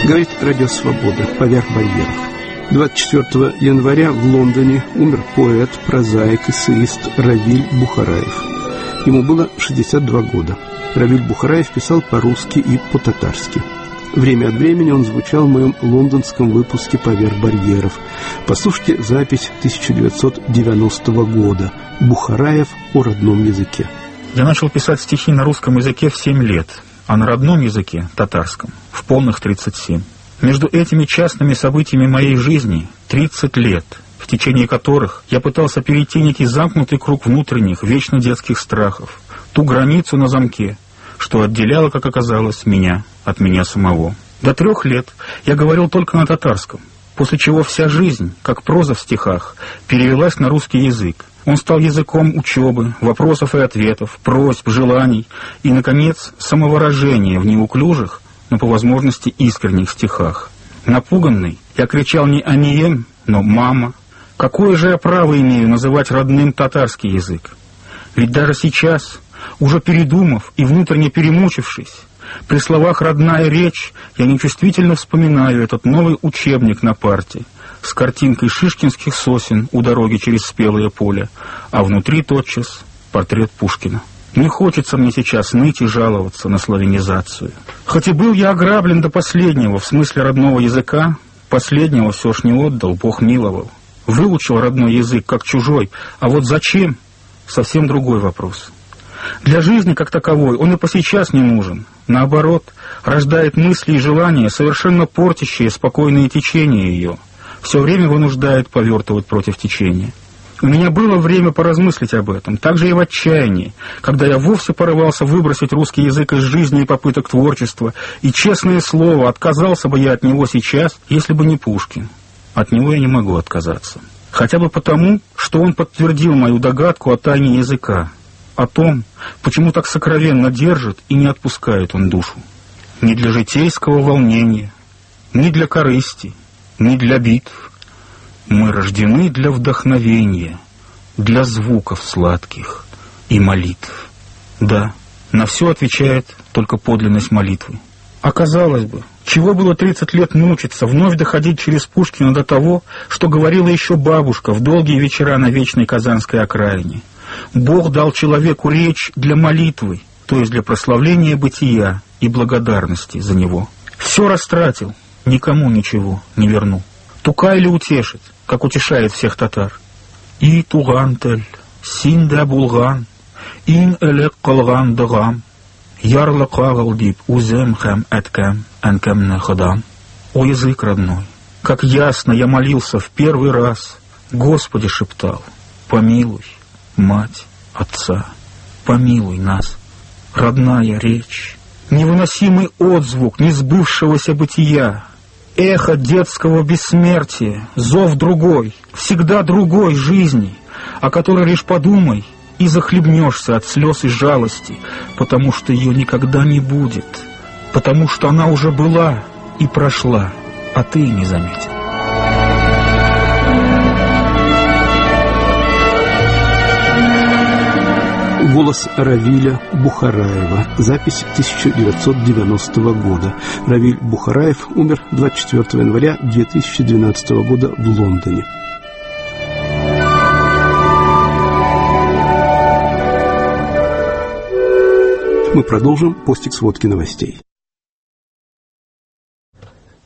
Говорит Радио Свобода. Поверх барьеров. 24 января в Лондоне умер поэт, прозаик, эссеист Равиль Бухараев. Ему было 62 года. Равиль Бухараев писал по-русски и по-татарски. Время от времени он звучал в моем лондонском выпуске «Поверх барьеров». Послушайте запись 1990 года. Бухараев о родном языке. Я начал писать стихи на русском языке в 7 лет, а на родном языке, татарском, в полных 37. Между этими частными событиями моей жизни 30 лет, в течение которых я пытался перейти некий замкнутый круг внутренних, вечно детских страхов, ту границу на замке, что отделяло, как оказалось, меня от меня самого. До 3 лет я говорил только на татарском, после чего вся жизнь, как проза в стихах, перевелась на русский язык. Он стал языком учебы, вопросов и ответов, просьб, желаний и, наконец, самовыражения в неуклюжих, но по возможности искренних стихах. Напуганный, я кричал не «анием», но «мама». Какое же я право имею называть родным татарский язык? Ведь даже сейчас, уже передумав и внутренне перемучившись, при словах «родная речь» я нечувствительно вспоминаю этот новый учебник на парте с картинкой шишкинских сосен у дороги через спелое поле, а внутри тотчас портрет Пушкина. Не хочется мне сейчас ныть и жаловаться на славянизацию. Хоть и был я ограблен до последнего в смысле родного языка, последнего все ж не отдал, Бог миловал. Выучил родной язык как чужой, а вот зачем? Совсем другой вопрос. Для жизни как таковой он и по сейчас не нужен. Наоборот, рождает мысли и желания, совершенно портящие спокойное течение ее. Все время вынуждает повертывать против течения. У меня было время поразмыслить об этом, также и в отчаянии, когда я вовсе порывался выбросить русский язык из жизни и попыток творчества, и, честное слово, отказался бы я от него сейчас, если бы не Пушкин. От него я не могу отказаться. Хотя бы потому, что он подтвердил мою догадку о тайне языка, о том, почему так сокровенно держит и не отпускает он душу. Ни для житейского волнения, ни для корысти, ни для битв. Мы рождены для вдохновения, для звуков сладких и молитв. Да, на все отвечает только подлинность молитвы. А казалось бы, чего было 30 лет мучиться, вновь доходить через Пушкина до того, что говорила еще бабушка в долгие вечера на вечной казанской окраине. Бог дал человеку речь для молитвы, то есть для прославления бытия и благодарности за него. Все растратил, никому ничего не вернул. Тука или утешит, как утешает всех татар. И тугантель, синда булган, ин элек калган дагам, ярлы кагал дип, узем хэм эткэм, энкэмне хадам. О язык родной, как ясно я молился в первый раз, Господи шептал, помилуй, мать, отца, помилуй нас, родная речь, невыносимый отзвук несбывшегося бытия, эхо детского бессмертия, зов другой, всегда другой жизни, о которой лишь подумай и захлебнешься от слез и жалости, потому что ее никогда не будет, потому что она уже была и прошла, а ты не заметил. Голос Равиля Бухараева. Запись 1990 года. Равиль Бухараев умер 24 января 2012 года в Лондоне. Мы продолжим после сводки новостей.